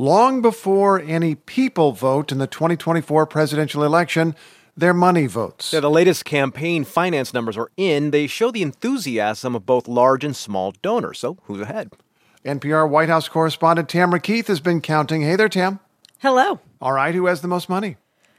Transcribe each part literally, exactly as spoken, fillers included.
long before any people vote in the twenty twenty-four presidential election, their money votes. Yeah, the latest campaign finance numbers are in. They show the enthusiasm of both large and small donors. So who's ahead? N P R White House correspondent Tamara Keith has been counting. Hey there, Tam. Hello. All right, who has the most money?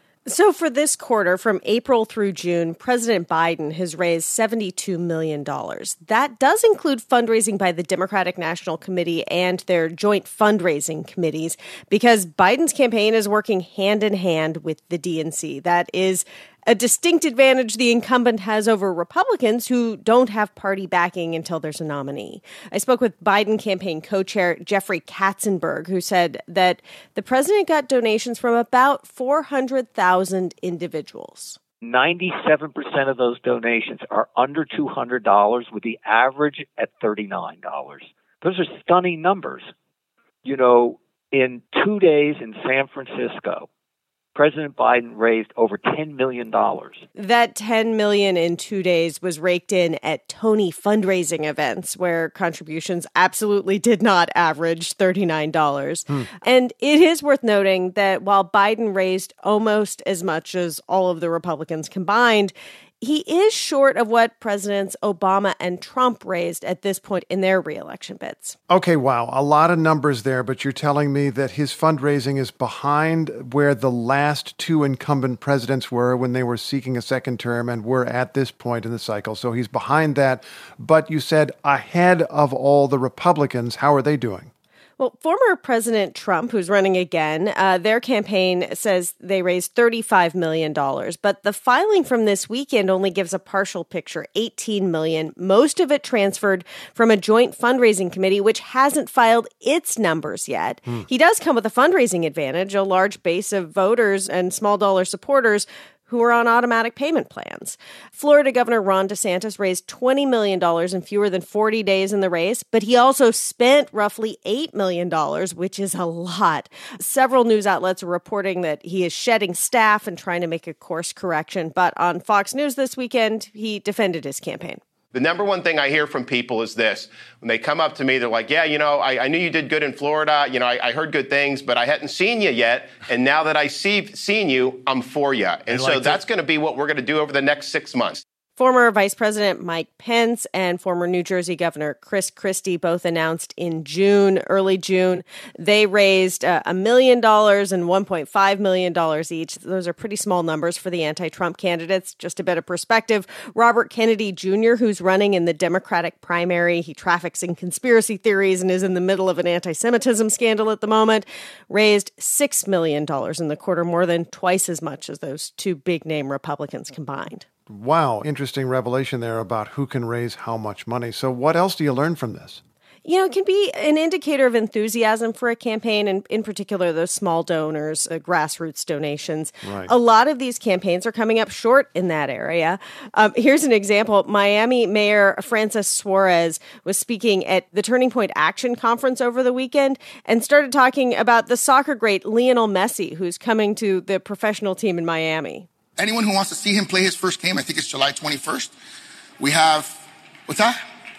So for this quarter, from April through June, President Biden has raised seventy-two million dollars. That does include fundraising by the Democratic National Committee and their joint fundraising committees, because Biden's campaign is working hand in hand with the D N C. That is a distinct advantage the incumbent has over Republicans who don't have party backing until there's a nominee. I spoke with Biden campaign co-chair Jeffrey Katzenberg, who said that the president got donations from about four hundred thousand individuals. ninety-seven percent of those donations are under two hundred dollars, with the average at thirty-nine dollars. Those are stunning numbers. You know, in two days in San Francisco, President Biden raised over ten million dollars. That ten million dollars in two days was raked in at Tony fundraising events, where contributions absolutely did not average thirty-nine dollars. Hmm. And it is worth noting that while Biden raised almost as much as all of the Republicans combined, he is short of what Presidents Obama and Trump raised at this point in their reelection bids. Okay, wow. A lot of numbers there, but you're telling me that his fundraising is behind where the last two incumbent presidents were when they were seeking a second term and were at this point in the cycle. So he's behind that. But you said ahead of all the Republicans. How are they doing? Well, former President Trump, who's running again, uh, their campaign says they raised thirty-five million dollars. But the filing from this weekend only gives a partial picture, eighteen million dollars. Most of it transferred from a joint fundraising committee, which hasn't filed its numbers yet. Hmm. He does come with a fundraising advantage, a large base of voters and small dollar supporters who are on automatic payment plans. Florida Governor Ron DeSantis raised twenty million dollars in fewer than forty days in the race, but he also spent roughly eight million dollars, which is a lot. Several news outlets are reporting that he is shedding staff and trying to make a course correction, but on Fox News this weekend, he defended his campaign. The number one thing I hear from people is this. When they come up to me, they're like, yeah, you know, I, I knew you did good in Florida. You know, I, I heard good things, but I hadn't seen you yet. And now that I see seen you, I'm for you. And so that's going to be what we're going to do over the next six months. Former Vice President Mike Pence and former New Jersey Governor Chris Christie both announced in June, early June, they raised a uh, million dollars and one point five million dollars each. Those are pretty small numbers for the anti-Trump candidates. Just a bit of perspective, Robert Kennedy Junior, who's running in the Democratic primary, he traffics in conspiracy theories and is in the middle of an anti-Semitism scandal at the moment, raised six million dollars in the quarter, more than twice as much as those two big-name Republicans combined. Wow, interesting revelation there about who can raise how much money. So what else do you learn from this? You know, it can be an indicator of enthusiasm for a campaign, and in particular, those small donors, uh, grassroots donations. Right. A lot of these campaigns are coming up short in that area. Um, here's an example. Miami Mayor Francis Suarez was speaking at the Turning Point Action Conference over the weekend and started talking about the soccer great Lionel Messi, who's coming to the professional team in Miami. Anyone who wants to see him play his first game, I think it's July twenty-first. We have, what's that?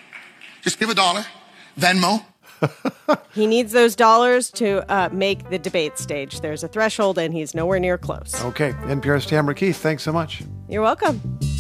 Just give a dollar. Venmo. He needs those dollars to uh, make the debate stage. There's a threshold, and he's nowhere near close. Okay. N P R's Tamara Keith, thanks so much. You're welcome.